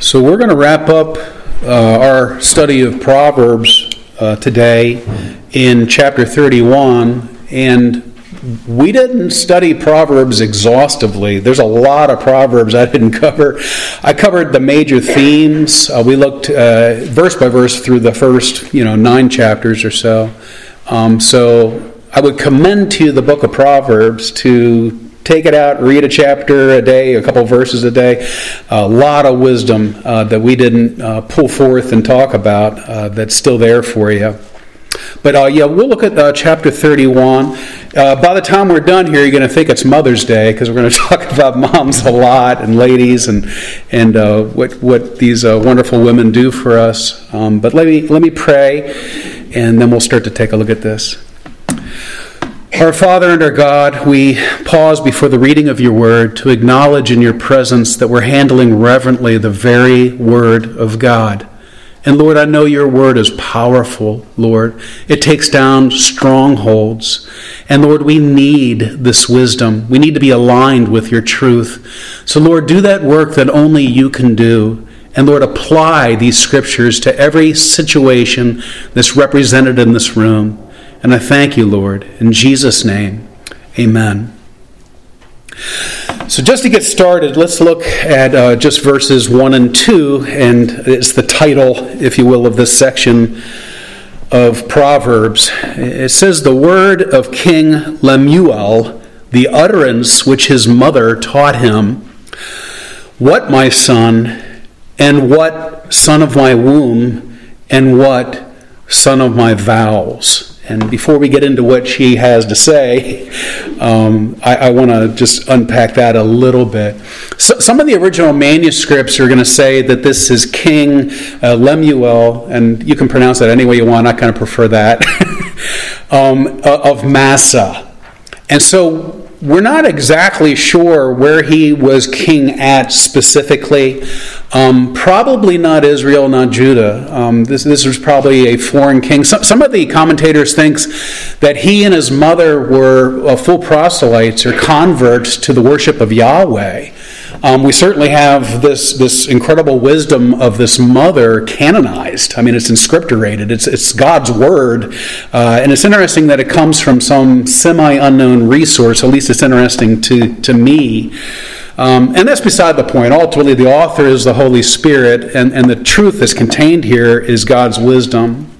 So we're going to wrap up our study of Proverbs today in chapter 31, and we didn't study Proverbs exhaustively. There's a lot of Proverbs I didn't cover. I covered the major themes. We looked verse by verse through the first 9 chapters or so. So I would commend to you the book of Proverbs to take it out, read a chapter a day, a couple verses a day. A lot of wisdom that we didn't pull forth and talk about that's still there for you. But we'll look at chapter 31. By the time we're done here, you're going to think it's Mother's Day because we're going to talk about moms a lot and ladies and what these wonderful women do for us. But let me pray, and then we'll start to take a look at this. Our Father and our God, we pause before the reading of your word to acknowledge in your presence that we're handling reverently the very word of God. And Lord, I know your word is powerful, Lord. It takes down strongholds. And Lord, we need this wisdom. We need to be aligned with your truth. So Lord, do that work that only you can do. And Lord, apply these scriptures to every situation that's represented in this room. And I thank you, Lord. In Jesus' name, amen. So just to get started, let's look at just verses 1 and 2, and it's the title, if you will, of this section of Proverbs. It says, "The word of King Lemuel, the utterance which his mother taught him. What, my son, and what son of my womb, and what son of my vows?" And before we get into what she has to say, I want to just unpack that a little bit. So, some of the original manuscripts are going to say that this is King Lemuel, and you can pronounce that any way you want. I kind of prefer that, of Massa. And so we're not exactly sure where he was king at specifically. Probably not Israel, not Judah. This was probably a foreign king. Some of the commentators think that he and his mother were full proselytes or converts to the worship of Yahweh. We certainly have this incredible wisdom of this mother canonized. I mean, it's inscripturated. It's God's word. And it's interesting that it comes from some semi-unknown resource. At least it's interesting to me. And that's beside the point. Ultimately, the author is the Holy Spirit, and the truth that's contained here is God's wisdom.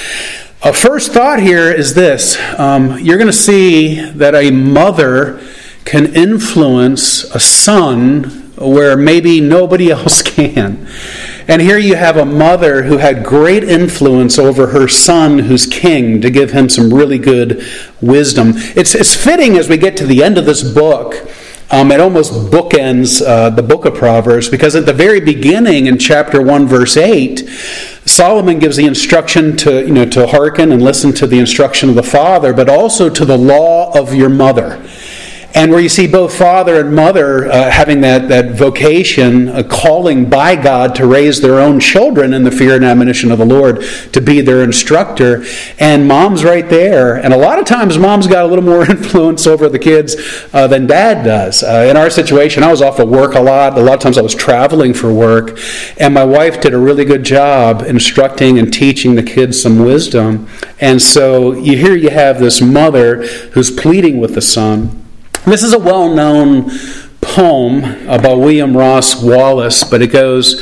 A first thought here is this. You're going to see that a mother can influence a son where maybe nobody else can. And here you have a mother who had great influence over her son who's king to give him some really good wisdom. It's fitting as we get to the end of this book. It almost bookends the book of Proverbs, because at the very beginning in chapter 1 verse 8, Solomon gives the instruction to hearken and listen to the instruction of the father, but also to the law of your mother. And where you see both father and mother having that vocation, a calling by God to raise their own children in the fear and admonition of the Lord, to be their instructor. And mom's right there. And a lot of times mom's got a little more influence over the kids than dad does. In our situation, I was off of work a lot. A lot of times I was traveling for work. And my wife did a really good job instructing and teaching the kids some wisdom. And so here you have this mother who's pleading with the son. This is a well-known poem by William Ross Wallace, but it goes,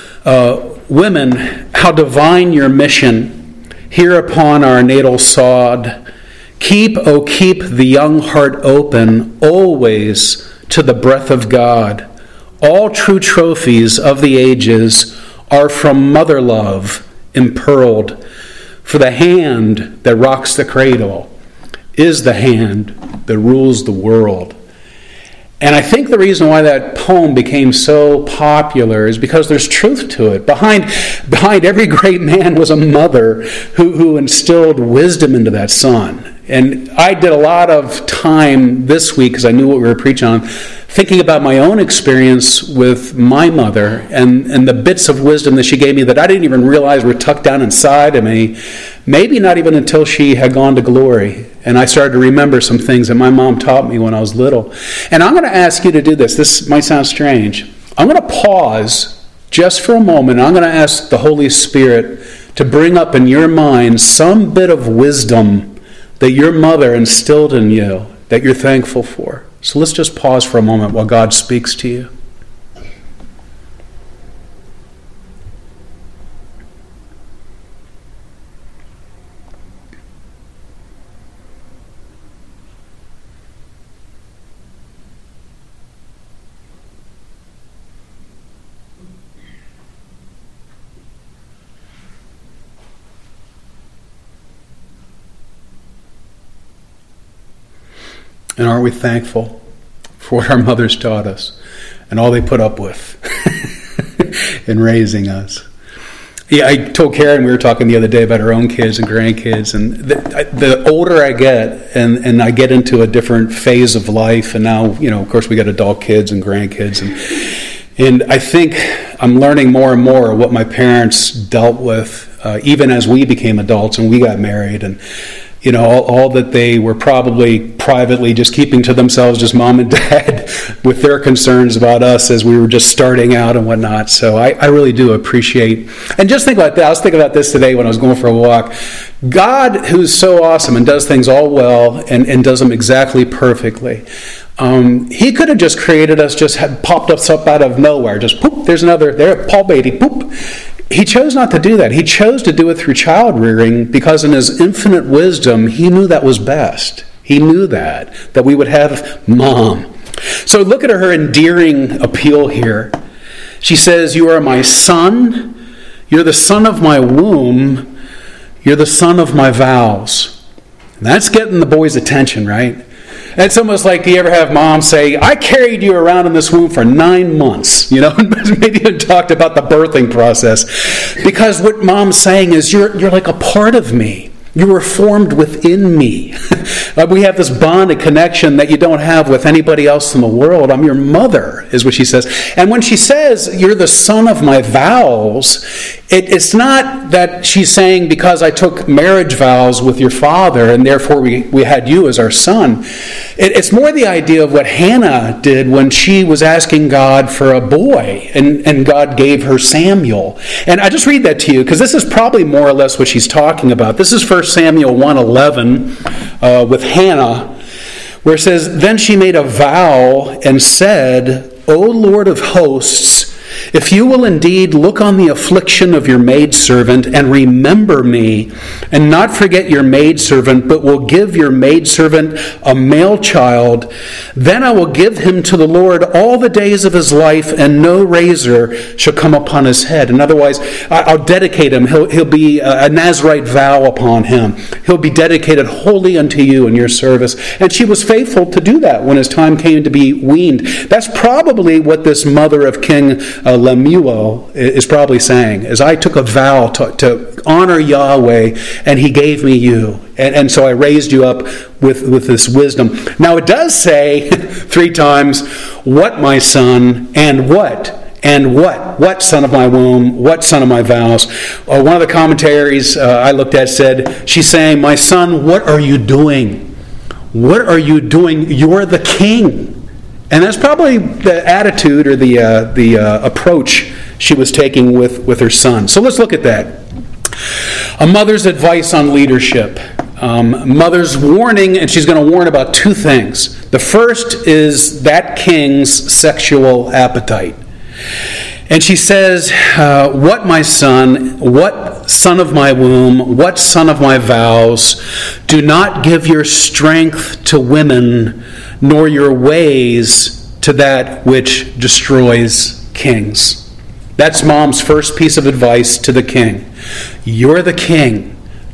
"Women, how divine your mission, here upon our natal sod. Keep, oh keep the young heart open, always to the breath of God. All true trophies of the ages are from mother love impearled, for the hand that rocks the cradle is the hand that rules the world." And I think the reason why that poem became so popular is because there's truth to it. Behind every great man was a mother who instilled wisdom into that son. And I did a lot of time this week, because I knew what we were preaching on, thinking about my own experience with my mother and the bits of wisdom that she gave me that I didn't even realize were tucked down inside of me, maybe not even until she had gone to glory. And I started to remember some things that my mom taught me when I was little. And I'm going to ask you to do this. This might sound strange. I'm going to pause just for a moment, I'm going to ask the Holy Spirit to bring up in your mind some bit of wisdom that your mother instilled in you that you're thankful for. So let's just pause for a moment while God speaks to you. And aren't we thankful for what our mothers taught us and all they put up with in raising us? Yeah, I told Karen, we were talking the other day about our own kids and grandkids, and the older I get and I get into a different phase of life, and now, of course we got adult kids and grandkids, and I think I'm learning more and more what my parents dealt with, even as we became adults and we got married, and all that they were probably privately just keeping to themselves, just mom and dad, with their concerns about us as we were just starting out and whatnot. So I really do appreciate, and just think about that. I was thinking about this today when I was going for a walk. God, who's so awesome and does things all well and does them exactly perfectly, he could have just created us, just had popped us up out of nowhere. Just poop, there's another, there, Paul Beatty, poop. He chose not to do that. He chose to do it through child rearing because in his infinite wisdom, he knew that was best. He knew that we would have mom. So look at her endearing appeal here. She says, "You are my son. You're the son of my womb. You're the son of my vows." And that's getting the boy's attention, right? It's almost like, do you ever have mom say, "I carried you around in this womb for 9 months," maybe even talked about the birthing process. Because what mom's saying is, you're like a part of me. You were formed within me. We have this bond and connection that you don't have with anybody else in the world. I'm your mother, is what she says. And when she says, "You're the son of my vows," it's not that she's saying because I took marriage vows with your father and therefore we had you as our son. It's more the idea of what Hannah did when she was asking God for a boy and God gave her Samuel. And I just read that to you because this is probably more or less what she's talking about. This is 1 Samuel 1:11 with Hannah, where it says, "Then she made a vow and said, 'O Lord of hosts, if you will indeed look on the affliction of your maidservant and remember me, and not forget your maidservant, but will give your maidservant a male child, then I will give him to the Lord all the days of his life, and no razor shall come upon his head.'" And otherwise, I'll dedicate him. He'll be a Nazirite vow upon him. He'll be dedicated wholly unto you in your service. And she was faithful to do that when his time came to be weaned. That's probably what this mother of King Lemuel is probably saying, is I took a vow to honor Yahweh, and he gave me you. And so I raised you up with this wisdom. Now it does say 3 times, "What, my son, and what? And what? What son of my womb? What son of my vows?" One of the commentaries I looked at said, she's saying, "My son, what are you doing? What are you doing? You're the king." And that's probably the attitude or the approach she was taking with her son. So let's look at that. A mother's advice on leadership. Mother's warning, and she's going to warn about 2 things. The first is that king's sexual appetite. And she says, "What, my son, what son of my womb, what son of my vows, do not give your strength to women, nor your ways to that which destroys kings." That's mom's first piece of advice to the king. You're the king.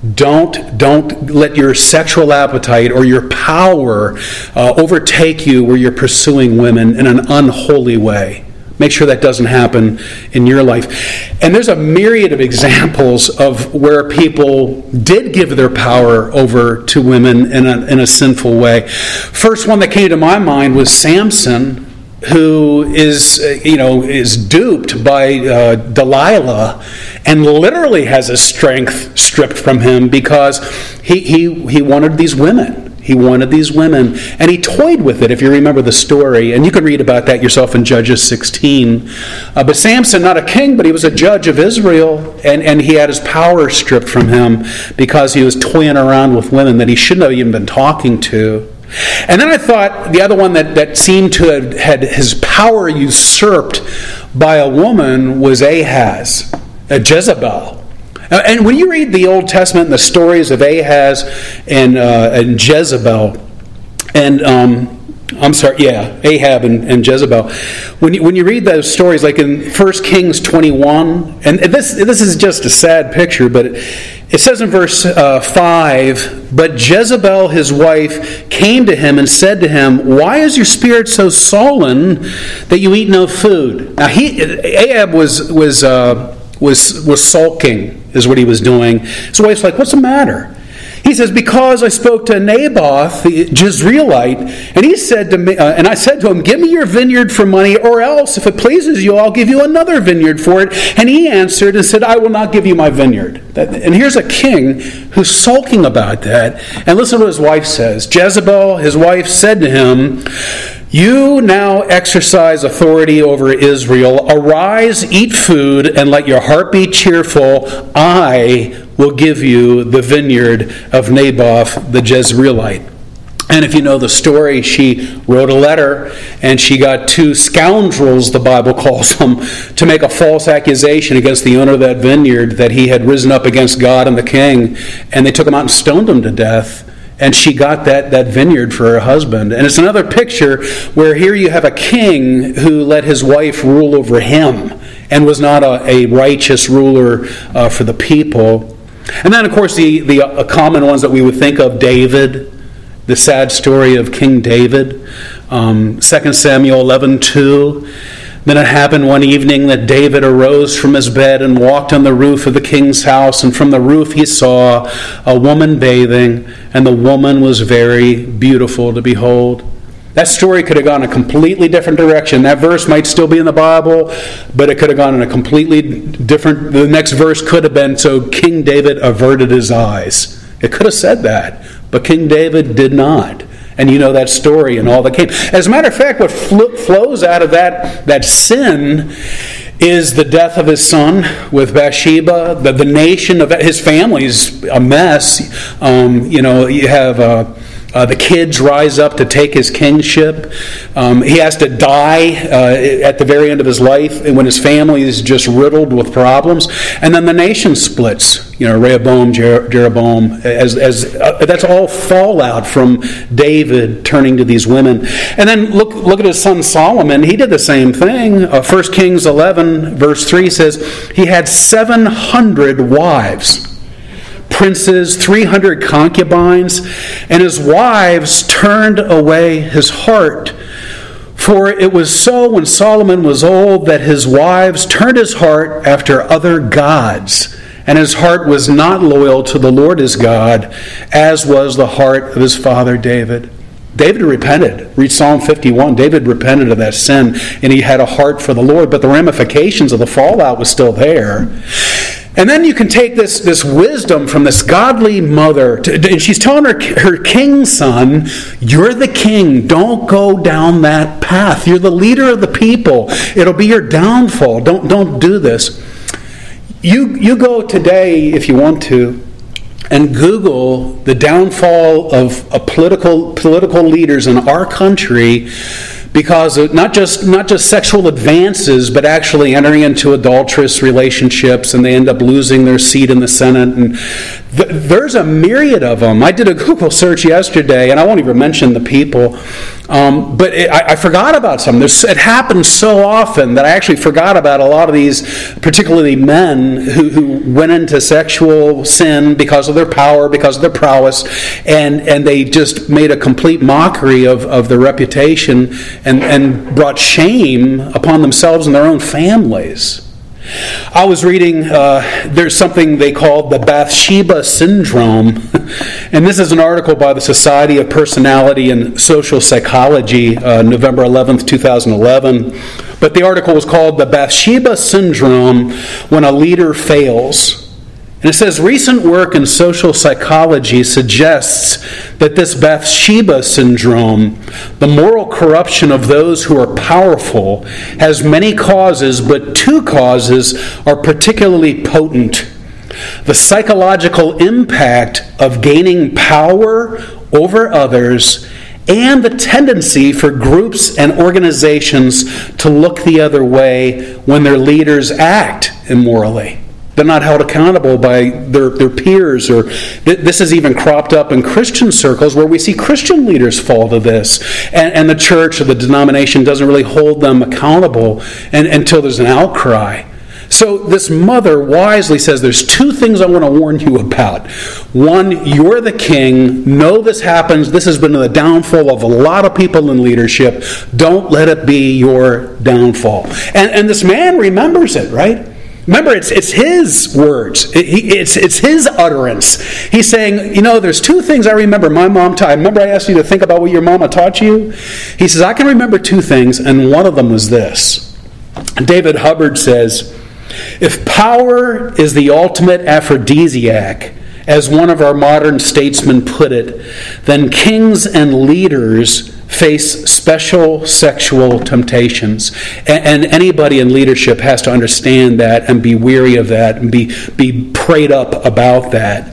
Don't let your sexual appetite or your power overtake you where you're pursuing women in an unholy way. Make sure that doesn't happen in your life. And there's a myriad of examples of where people did give their power over to women in a sinful way. First one that came to my mind was Samson, who is duped by Delilah and literally has his strength stripped from him because he wanted these women. He wanted these women, and he toyed with it, if you remember the story. And you can read about that yourself in Judges 16. But Samson, not a king, but he was a judge of Israel, and he had his power stripped from him because he was toying around with women that he shouldn't have even been talking to. And then I thought the other one that seemed to have had his power usurped by a woman was Ahaz, Jezebel. And when you read the Old Testament and the stories of Ahaz and Jezebel, and Ahab and Jezebel, when you read those stories, like in 1 Kings 21, and this is just a sad picture, but it says in verse 5, "But Jezebel his wife came to him and said to him, 'Why is your spirit so sullen that you eat no food?'" Now Ahab was sulking, is what he was doing. His wife's like, "What's the matter?" He says, "Because I spoke to Naboth, the Jezreelite, and he said to me, and I said to him, 'Give me your vineyard for money, or else, if it pleases you, I'll give you another vineyard for it.' And he answered and said, 'I will not give you my vineyard.'" And here's a king who's sulking about that. And listen to what his wife says. Jezebel, his wife, said to him, "You now exercise authority over Israel. Arise, eat food, and let your heart be cheerful. I will give you the vineyard of Naboth the Jezreelite." And if you know the story, she wrote a letter, and she got two scoundrels, the Bible calls them, to make a false accusation against the owner of that vineyard that he had risen up against God and the king, and they took him out and stoned him to death. And she got that vineyard for her husband. And it's another picture where here you have a king who let his wife rule over him and was not a righteous ruler for the people. And then, of course, the common ones that we would think of, David, the sad story of King David, 2 Samuel 11:2. Then it happened one evening that David arose from his bed and walked on the roof of the king's house, and from the roof he saw a woman bathing, and the woman was very beautiful to behold. That story could have gone a completely different direction. That verse might still be in the Bible, but it could have gone in a completely different... The next verse could have been, "So King David averted his eyes." It could have said that, but King David did not. And you know that story and all that came. As a matter of fact, what flows out of that sin is the death of his son with Bathsheba. The nation of his family's a mess. You have the kids rise up to take his kingship. He has to die at the very end of his life, and when his family is just riddled with problems. And then the nation splits. Rehoboam, Jeroboam. That's all fallout from David turning to these women. And then look at his son Solomon. He did the same thing. 1 Kings 11 verse 3 says he had 700 wives. Princes, 300 concubines, and his wives turned away his heart. For it was so when Solomon was old that his wives turned his heart after other gods, and his heart was not loyal to the Lord his God, as was the heart of his father David. David repented. Read Psalm 51. David repented of that sin, and he had a heart for the Lord, but the ramifications of the fallout was still there. And then you can take this wisdom from this godly mother, and she's telling her king's son, "You're the king. Don't go down that path. You're the leader of the people. It'll be your downfall. Don't do this." You go today, if you want to, and Google the downfall of political leaders in our country, because of not just sexual advances, but actually entering into adulterous relationships, and they end up losing their seat in the Senate. And there's a myriad of them. I did a Google search yesterday, and I won't even mention the people, but I forgot about some. It happens so often that I actually forgot about a lot of these, particularly men who went into sexual sin because of their power, because of their prowess, and they just made a complete mockery of their reputation and brought shame upon themselves and their own families. I was reading, there's something they call the Bathsheba Syndrome. And this is an article by the Society of Personality and Social Psychology, November 11th, 2011. But the article was called The Bathsheba Syndrome When a Leader Fails. And it says, recent work in social psychology suggests that this Bathsheba syndrome, the moral corruption of those who are powerful, has many causes, but two causes are particularly potent. The psychological impact of gaining power over others and the tendency for groups and organizations to look the other way when their leaders act immorally. They're not held accountable by their peers. Or this is even cropped up in Christian circles where we see Christian leaders fall to this. And the church or the denomination doesn't really hold them accountable until there's an outcry. So this mother wisely says there's two things I want to warn you about. One, you're the king. Know this happens. This has been the downfall of a lot of people in leadership. Don't let it be your downfall. And this man remembers it, right? Remember, it's his words. It's his utterance. He's saying, there's two things I remember my mom taught. I remember I asked you to think about what your mama taught you. He says, I can remember two things, and one of them was this. David Hubbard says, if power is the ultimate aphrodisiac, as one of our modern statesmen put it, then kings and leaders face special sexual temptations. And anybody in leadership has to understand that and be weary of that and be prayed up about that.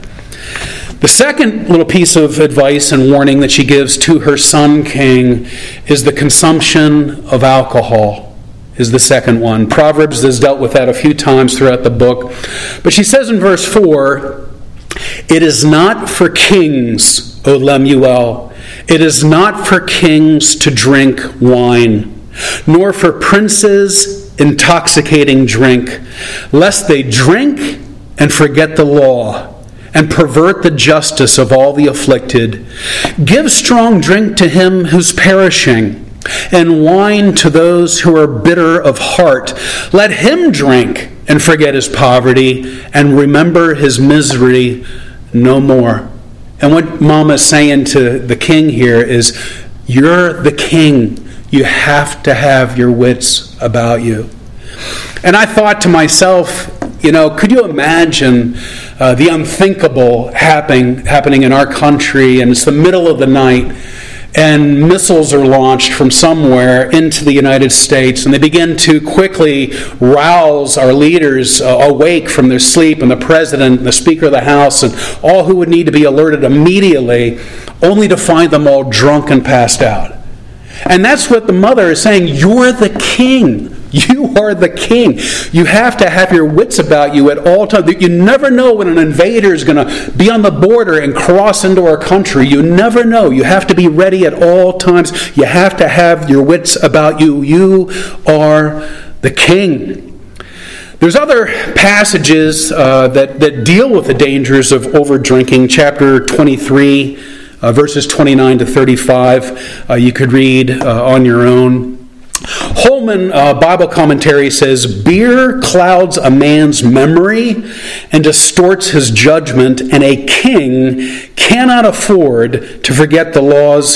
The second little piece of advice and warning that she gives to her son king is the consumption of alcohol. Is the second one. Proverbs has dealt with that a few times throughout the book. But she says in verse 4, it is not for kings, O Lemuel, it is not for kings to drink wine, nor for princes intoxicating drink, lest they drink and forget the law, and pervert the justice of all the afflicted. Give strong drink to him who's perishing, and wine to those who are bitter of heart. Let him drink and forget his poverty, and remember his misery no more. And what Mama is saying to the king here is, you're the king. You have to have your wits about you. And I thought to myself, could you imagine the unthinkable happening in our country, and it's the middle of the night, and missiles are launched from somewhere into the United States, and they begin to quickly rouse our leaders awake from their sleep, and the president, and the Speaker of the House, and all who would need to be alerted immediately, only to find them all drunk and passed out. And that's what the mother is saying. You're the king. You are the king. You have to have your wits about you at all times. You never know when an invader is going to be on the border and cross into our country. You never know. You have to be ready at all times. You have to have your wits about you. You are the king. There's other passages that deal with the dangers of over-drinking. Chapter 23, verses 29 to 35. You could read on your own. Holman Bible commentary says, beer clouds a man's memory and distorts his judgment, and a king cannot afford to forget the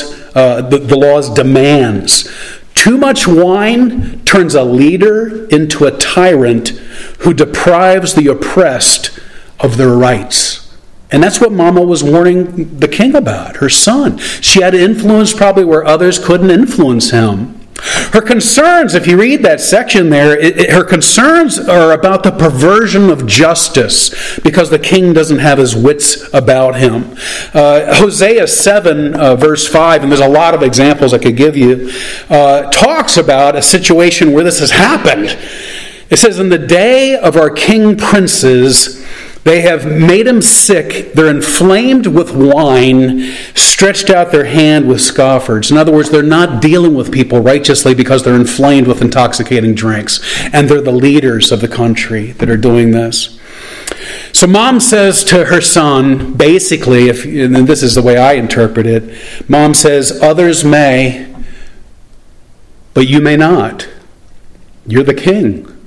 law's demands. Too much wine turns a leader into a tyrant who deprives the oppressed of their rights. And that's what Mama was warning the king about, her son. She had influence probably where others couldn't influence him. Her concerns, if you read that section there, her concerns are about the perversion of justice because the king doesn't have his wits about him. Hosea 7, verse 5, and there's a lot of examples I could give you, talks about a situation where this has happened. It says, in the day of our king princes, they have made him sick. They're inflamed with wine, stretched out their hand with scoffers. In other words, they're not dealing with people righteously because they're inflamed with intoxicating drinks. And they're the leaders of the country that are doing this. So Mom says to her son, basically, and this is the way I interpret it, Mom says, others may, but you may not. You're the king.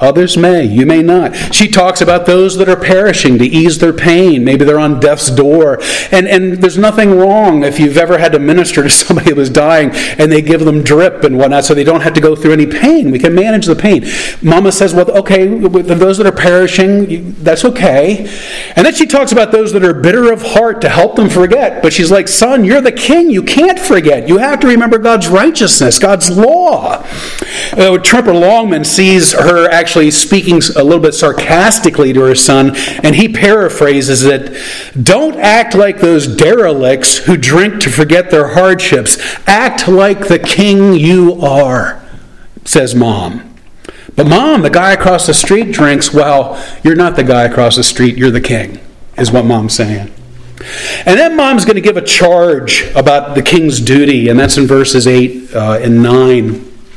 Others may. You may not. She talks about those that are perishing to ease their pain. Maybe they're on death's door. And there's nothing wrong if you've ever had to minister to somebody who was dying and they give them drip and whatnot so they don't have to go through any pain. We can manage the pain. Mama says, well, okay, with those that are perishing, that's okay. And then she talks about those that are bitter of heart to help them forget. But she's like, son, you're the king. You can't forget. You have to remember God's righteousness, God's law. Tremper Longman sees her actually speaking a little bit sarcastically to her son, and he paraphrases it, don't act like those derelicts who drink to forget their hardships. Act like the king you are, says Mom. But Mom, the guy across the street drinks. Well, you're not the guy across the street, you're the king, is what Mom's saying. And then Mom's going to give a charge about the king's duty, and that's in verses 8 and 9.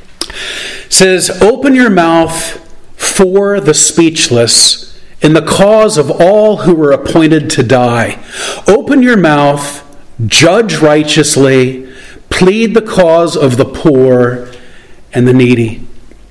It says, open your mouth for the speechless in the cause of all who were appointed to die. Open your mouth, judge righteously, plead the cause of the poor and the needy.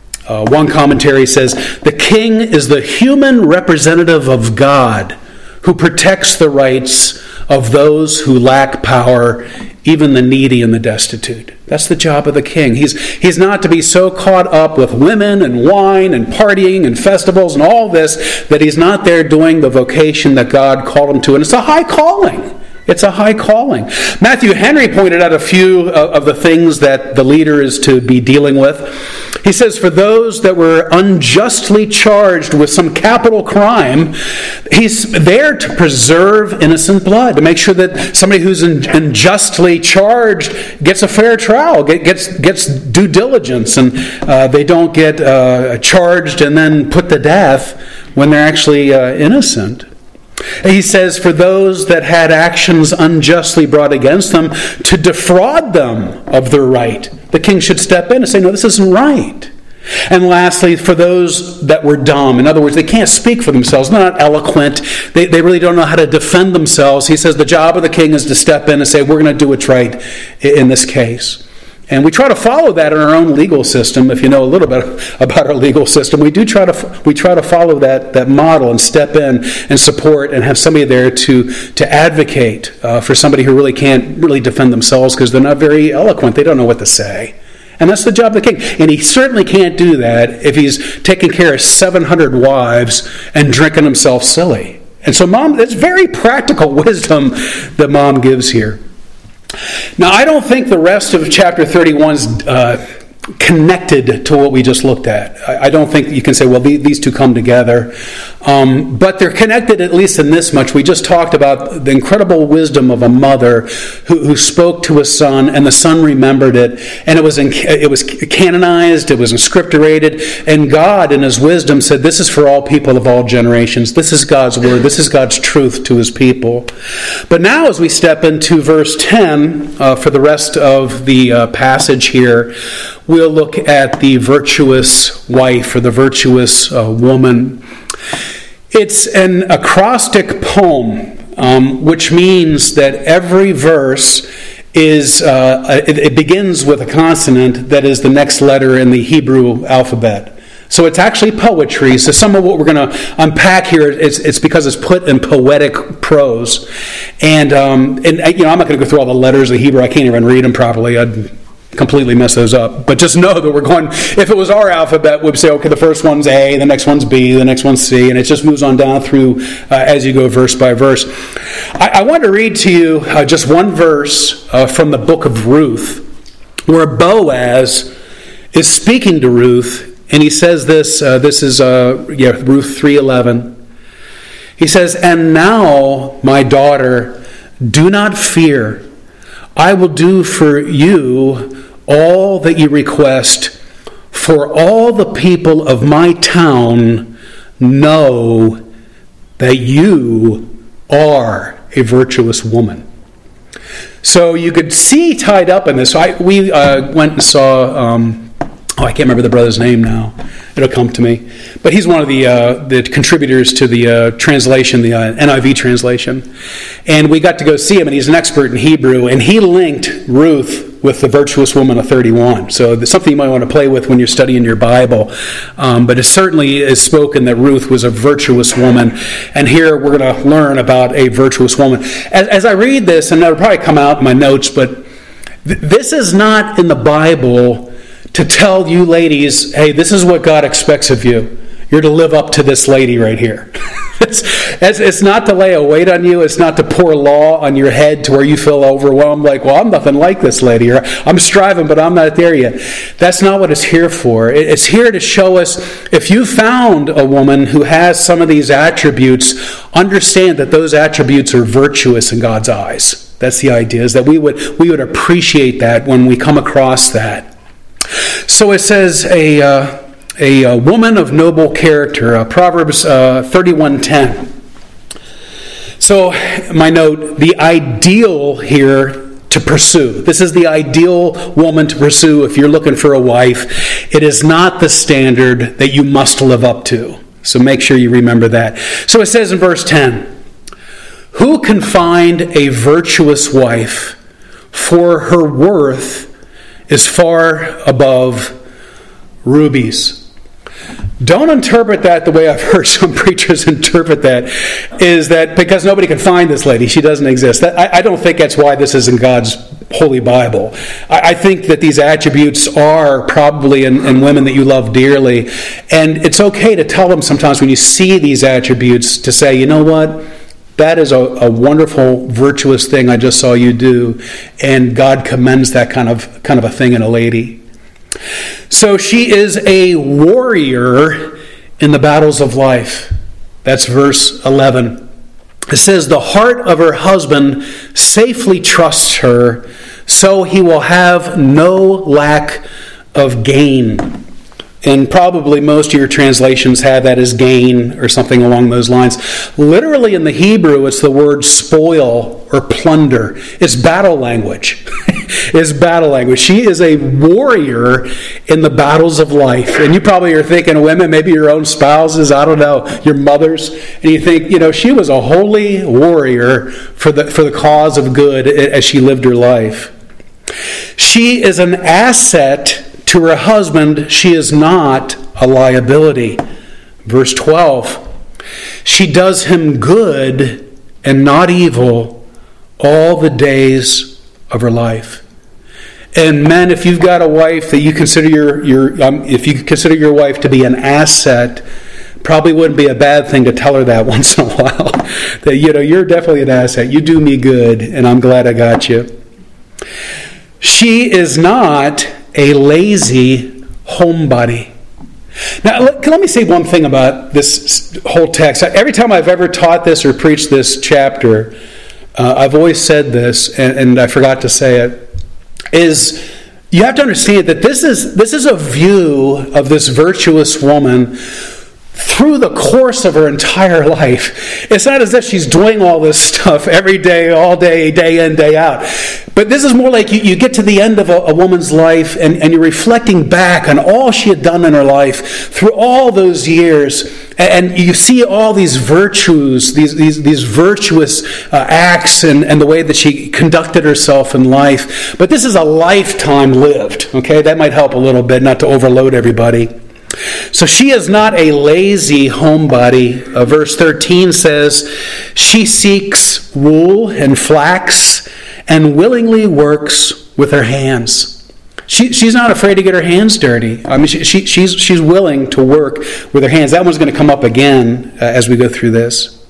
One commentary says, the king is the human representative of God who protects the rights of those who lack power, even the needy and the destitute. That's the job of the king. He's not to be so caught up with women and wine and partying and festivals and all this that he's not there doing the vocation that God called him to. And it's a high calling. It's a high calling. Matthew Henry pointed out a few of the things that the leader is to be dealing with. He says, for those that were unjustly charged with some capital crime, he's there to preserve innocent blood, to make sure that somebody who's unjustly charged gets a fair trial, gets due diligence, and they don't get charged and then put to death when they're actually innocent. He says, for those that had actions unjustly brought against them, to defraud them of their right. The king should step in and say, no, this isn't right. And lastly, for those that were dumb. In other words, they can't speak for themselves. They're not eloquent. They really don't know how to defend themselves. He says the job of the king is to step in and say, we're going to do what's right in this case. And we try to follow that in our own legal system. If you know a little bit about our legal system, we try to follow that model and step in and support and have somebody there to advocate for somebody who really can't really defend themselves because they're not very eloquent. They don't know what to say. And that's the job of the king. And he certainly can't do that if he's taking care of 700 wives and drinking himself silly. And so it's very practical wisdom that Mom gives here. Now, I don't think the rest of chapter 31 is connected to what we just looked at. I don't think you can say, well, these two come together. But they're connected at least in this much. We just talked about the incredible wisdom of a mother who spoke to a son, and the son remembered it, and it was canonized, it was inscripturated, and God in his wisdom said, this is for all people of all generations. This is God's word. This is God's truth to his people. But now as we step into verse 10, for the rest of the passage here, we'll look at the virtuous wife or the virtuous woman. It's an acrostic poem, which means that every verse is it begins with a consonant that is the next letter in the Hebrew alphabet. So it's actually poetry. So some of what we're going to unpack here, it's because it's put in poetic prose. And I'm not going to go through all the letters of Hebrew. I can't even read them properly. I'd completely mess those up. But just know that we're going, if it was our alphabet, we'd say, okay, the first one's A, the next one's B, the next one's C, and it just moves on down through as you go verse by verse. I want to read to you just one verse from the book of Ruth, where Boaz is speaking to Ruth, and he says this, Ruth 3:11. He says, "And now, my daughter, do not fear. I will do for you all that you request, for all the people of my town know that you are a virtuous woman." So you could see tied up in this. We went and saw, I can't remember the brother's name now. It'll come to me. But he's one of the contributors to the translation, the NIV translation. And we got to go see him, and he's an expert in Hebrew. And he linked Ruth with the virtuous woman of 31. So there's something you might want to play with when you're studying your Bible. But it certainly is spoken that Ruth was a virtuous woman. And here we're going to learn about a virtuous woman. As I read this, and it'll probably come out in my notes, but this is not in the Bible to tell you ladies, hey, this is what God expects of you. You're to live up to this lady right here. It's not to lay a weight on you. It's not to pour law on your head to where you feel overwhelmed, like, well, I'm nothing like this lady, or I'm striving, but I'm not there yet. That's not what it's here for. It's here to show us, if you found a woman who has some of these attributes, understand that those attributes are virtuous in God's eyes. That's the idea, is that we would appreciate that when we come across that. So it says a woman of noble character, Proverbs 31:10. So my note, the ideal here to pursue. This is the ideal woman to pursue if you're looking for a wife. It is not the standard that you must live up to. So make sure you remember that. So it says in verse 10, who can find a virtuous wife? For her worth is far above rubies. Don't interpret that the way I've heard some preachers interpret that, is that because nobody can find this lady, she doesn't exist. I don't think that's why this is in God's Holy Bible. I think that these attributes are probably in women that you love dearly. And it's okay to tell them sometimes when you see these attributes to say, you know what? That is a wonderful, virtuous thing I just saw you do, and God commends that kind of a thing in a lady. So she is a warrior in the battles of life. That's verse 11. It says, the heart of her husband safely trusts her, so he will have no lack of gain. And probably most of your translations have that as gain or something along those lines. Literally in the Hebrew, it's the word spoil or plunder. It's battle language. It's battle language. She is a warrior in the battles of life. And you probably are thinking of women, maybe your own spouses, I don't know, your mothers. And you think, she was a holy warrior for the cause of good as she lived her life. She is an asset to her husband. She is not a liability. Verse 12. She does him good and not evil all the days of her life. And men, if you've got a wife that you consider if you consider your wife to be an asset, probably wouldn't be a bad thing to tell her that once in a while. That you're definitely an asset. You do me good, and I'm glad I got you. She is not a lazy homebody. Now, let me say one thing about this whole text. Every time I've ever taught this or preached this chapter, I've always said this, and I forgot to say it, is you have to understand that this is a view of this virtuous woman through the course of her entire life. It's not as if she's doing all this stuff every day, all day, day in, day out. But this is more like you get to the end of a woman's life and you're reflecting back on all she had done in her life through all those years. And you see all these virtues, these virtuous acts and the way that she conducted herself in life. But this is a lifetime lived. Okay, that might help a little bit, not to overload everybody. So she is not a lazy homebody. Verse 13 says, she seeks wool and flax and willingly works with her hands. She's not afraid to get her hands dirty. I mean, she's willing to work with her hands. That one's going to come up again as we go through this.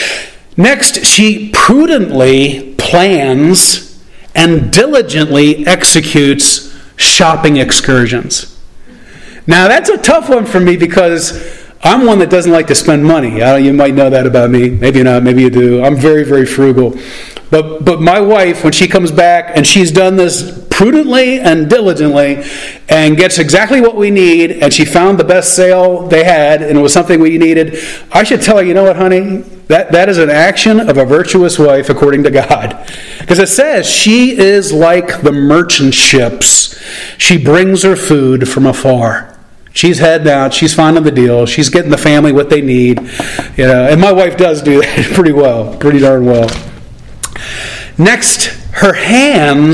Next, she prudently plans and diligently executes shopping excursions. Now, that's a tough one for me because I'm one that doesn't like to spend money. You might know that about me. Maybe not. Maybe you do. I'm very, very frugal. But my wife, when she comes back and she's done this prudently and diligently and gets exactly what we need, and she found the best sale they had and it was something we needed, I should tell her, you know what, honey? That is an action of a virtuous wife according to God. Because it says she is like the merchant ships. She brings her food from afar. She's heading out. She's finding the deal. She's getting the family what they need. And my wife does do that pretty darn well. Next, her hands,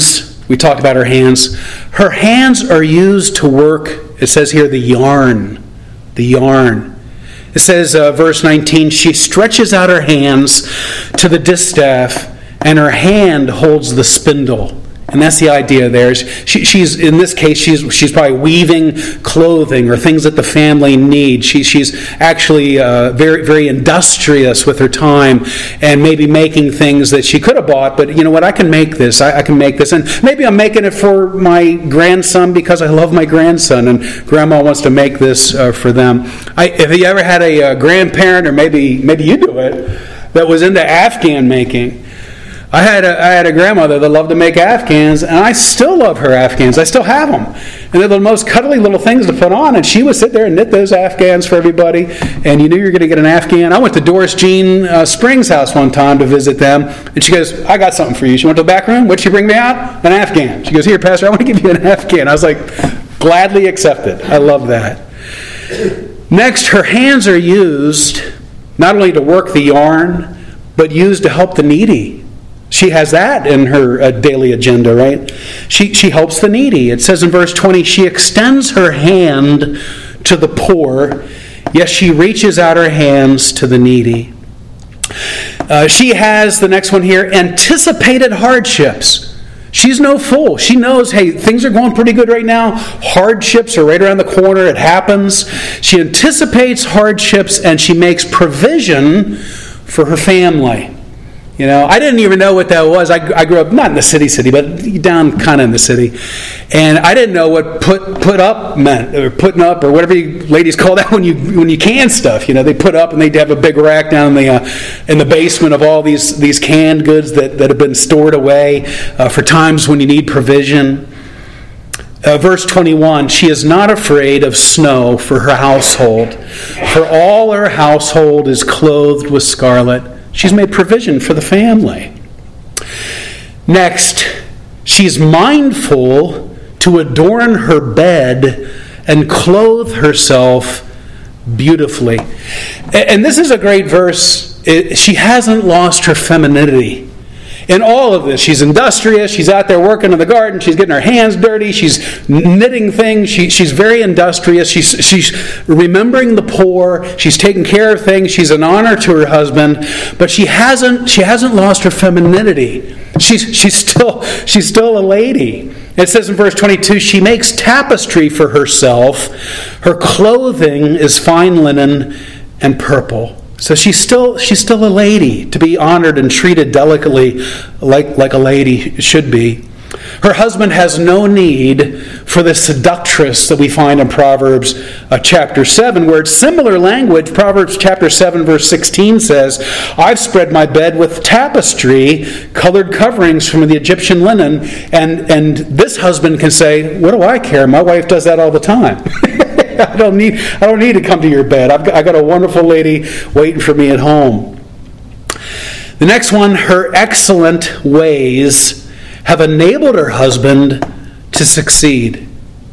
We talked about her hands. Her hands are used to work, it says here, the yarn. The yarn. It says, verse 19, she stretches out her hands to the distaff, and her hand holds the spindle. And that's the idea there. She's in this case, she's probably weaving clothing or things that the family needs. She's actually very, very industrious with her time and maybe making things that she could have bought. But you know what? I can make this. I can make this. And maybe I'm making it for my grandson because I love my grandson. And Grandma wants to make this for them. Have you ever had a grandparent, or maybe you do it, that was into Afghan making? I had a grandmother that loved to make Afghans, and I still love her Afghans. I still have them. And they're the most cuddly little things to put on, and she would sit there and knit those Afghans for everybody, and you knew you were going to get an Afghan. I went to Doris Jean Spring's house one time to visit them, and she goes, I got something for you. She went to the back room. What'd she bring me out? An Afghan. She goes, here, Pastor, I want to give you an Afghan. I was like, gladly accepted. I love that. Next, her hands are used not only to work the yarn, but used to help the needy. She has that in her daily agenda, right? She helps the needy. It says in verse 20, she extends her hand to the poor, yes, she reaches out her hands to the needy. She has, the next one here, anticipated hardships. She's no fool. She knows, hey, things are going pretty good right now. Hardships are right around the corner. It happens. She anticipates hardships, and she makes provision for her family. You know, I didn't even know what that was. I grew up not in the city, but down kind of in the city, and I didn't know what put up meant, or putting up, or whatever you ladies call that when you can stuff. You know, they put up and they have a big rack down in the basement of all these canned goods that have been stored away for times when you need provision. Verse 21, she is not afraid of snow for her household, for all her household is clothed with scarlet. She's made provision for the family. Next, she's mindful to adorn her bed and clothe herself beautifully. And this is a great verse. She hasn't lost her femininity. In all of this, she's industrious, she's out there working in the garden, she's getting her hands dirty, she's knitting things, she's very industrious, she's remembering the poor, she's taking care of things, she's an honor to her husband, but she hasn't lost her femininity. She's still a lady. It says in verse 22, she makes tapestry for herself, her clothing is fine linen and purple. So she's still a lady, to be honored and treated delicately like a lady should be. Her husband has no need for the seductress that we find in Proverbs chapter 7, where it's similar language. Proverbs chapter 7, verse 16 says, I've spread my bed with tapestry, colored coverings from the Egyptian linen. And this husband can say, what do I care? My wife does that all the time. I don't need to come to your bed. I got a wonderful lady waiting for me at home. The next one, her excellent ways have enabled her husband to succeed.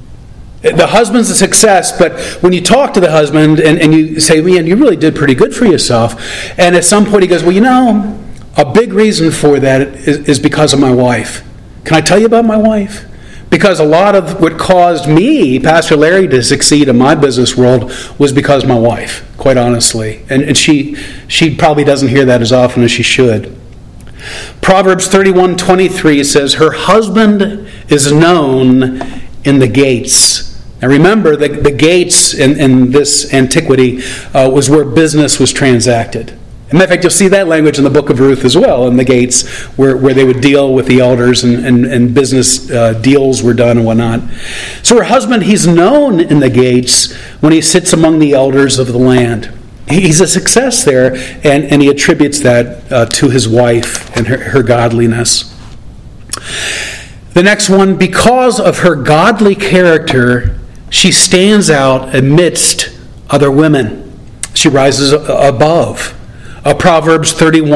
The husband's a success, but when you talk to the husband and you say, man, you really did pretty good for yourself, and at some point he goes, well, you know, a big reason for that is because of my wife. Can I tell you about my wife? Because a lot of what caused me, Pastor Larry, to succeed in my business world was because of my wife, quite honestly. And she probably doesn't hear that as often as she should. Proverbs 31:23 says, her husband is known in the gates. Now remember, the gates in this antiquity was where business was transacted. As a matter of fact, you'll see that language in the book of Ruth as well, in the gates where they would deal with the elders and business deals were done and whatnot. So her husband, he's known in the gates when he sits among the elders of the land. He's a success there, and he attributes that to his wife and her godliness. The next one, because of her godly character, she stands out amidst other women. She rises above. Proverbs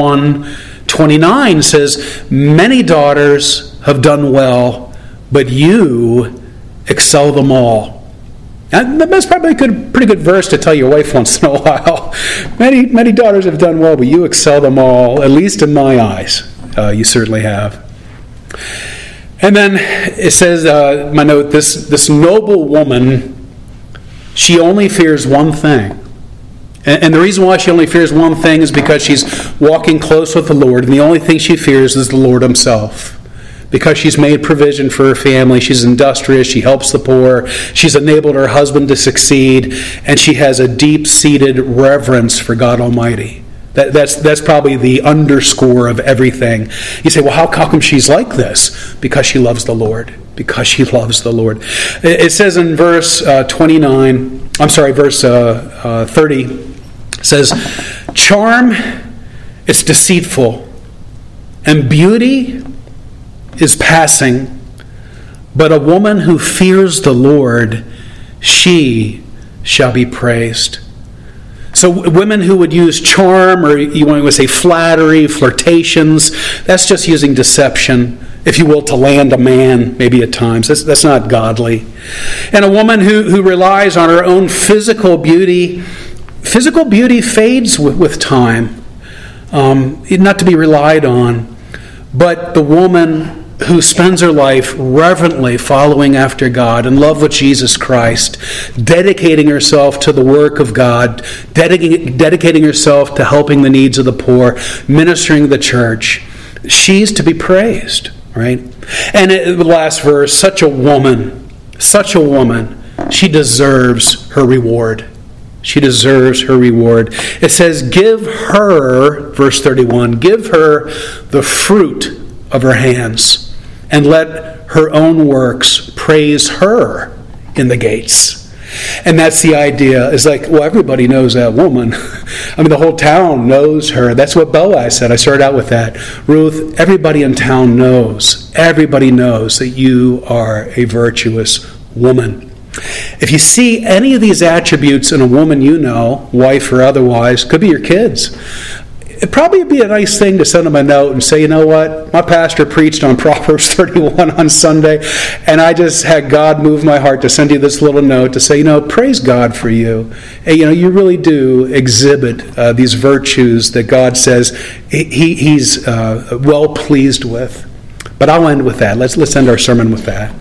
31:29 says, many daughters have done well, but you excel them all. And that's probably a pretty good verse to tell your wife once in a while. Many daughters have done well, but you excel them all, at least in my eyes. You certainly have. And then it says, my note, this noble woman, she only fears one thing. And the reason why she only fears one thing is because she's walking close with the Lord, and the only thing she fears is the Lord himself. Because she's made provision for her family, she's industrious, she helps the poor, she's enabled her husband to succeed, and she has a deep-seated reverence for God Almighty. That's probably the underscore of everything. You say, well, how come she's like this? Because she loves the Lord. Because she loves the Lord. It says in verse 30, it says, charm is deceitful, and beauty is passing, but a woman who fears the Lord, she shall be praised. So women who would use charm, or you want to say flattery, flirtations, that's just using deception, if you will, to land a man, maybe at times. That's not godly. And a woman who relies on her own physical beauty fades with time, not to be relied on. But the woman who spends her life reverently following after God, in love with Jesus Christ, dedicating herself to the work of God, dedicating herself to helping the needs of the poor, ministering the church, she's to be praised, right? And the last verse, such a woman, she deserves her reward. She deserves her reward. It says, give her, verse 31, give her the fruit of her hands, and let her own works praise her in the gates. And that's the idea. It's like, well, everybody knows that woman. I mean, the whole town knows her. That's what Boaz said. I started out with that. Ruth, everybody in town knows. Everybody knows that you are a virtuous woman. If you see any of these attributes in a woman you know, wife or otherwise, could be your kids, it'd probably be a nice thing to send them a note and say, you know what, my pastor preached on Proverbs 31 on Sunday, and I just had God move my heart to send you this little note to say, praise God for you. And, you really do exhibit these virtues that God says He's well pleased with. But I'll end with that. Let's end our sermon with that.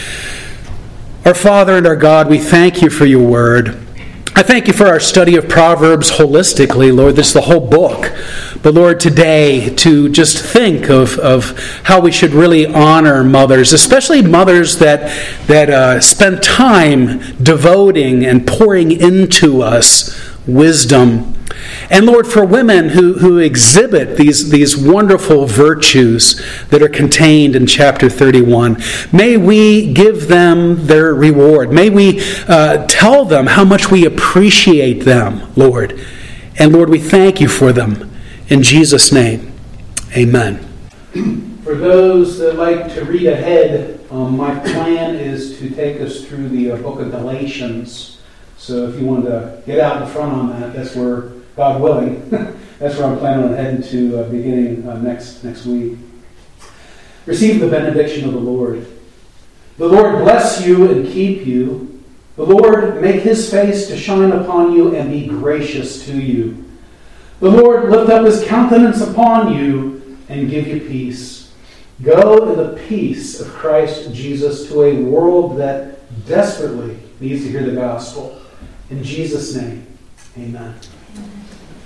Our Father and our God, we thank you for your word. I thank you for our study of Proverbs holistically, Lord. This is the whole book. But Lord, today, to just think of how we should really honor mothers, especially mothers that spend time devoting and pouring into us wisdom. And Lord, for women who exhibit these wonderful virtues that are contained in chapter 31, may we give them their reward. May we tell them how much we appreciate them, Lord. And Lord, we thank you for them. In Jesus' name, amen. For those that like to read ahead, my plan is to take us through the book of Galatians. So if you want to get out in front on that, that's where, God willing, that's where I'm planning on heading to beginning next week. Receive the benediction of the Lord. The Lord bless you and keep you. The Lord make his face to shine upon you and be gracious to you. The Lord lift up his countenance upon you and give you peace. Go in the peace of Christ Jesus to a world that desperately needs to hear the gospel. In Jesus' name, amen.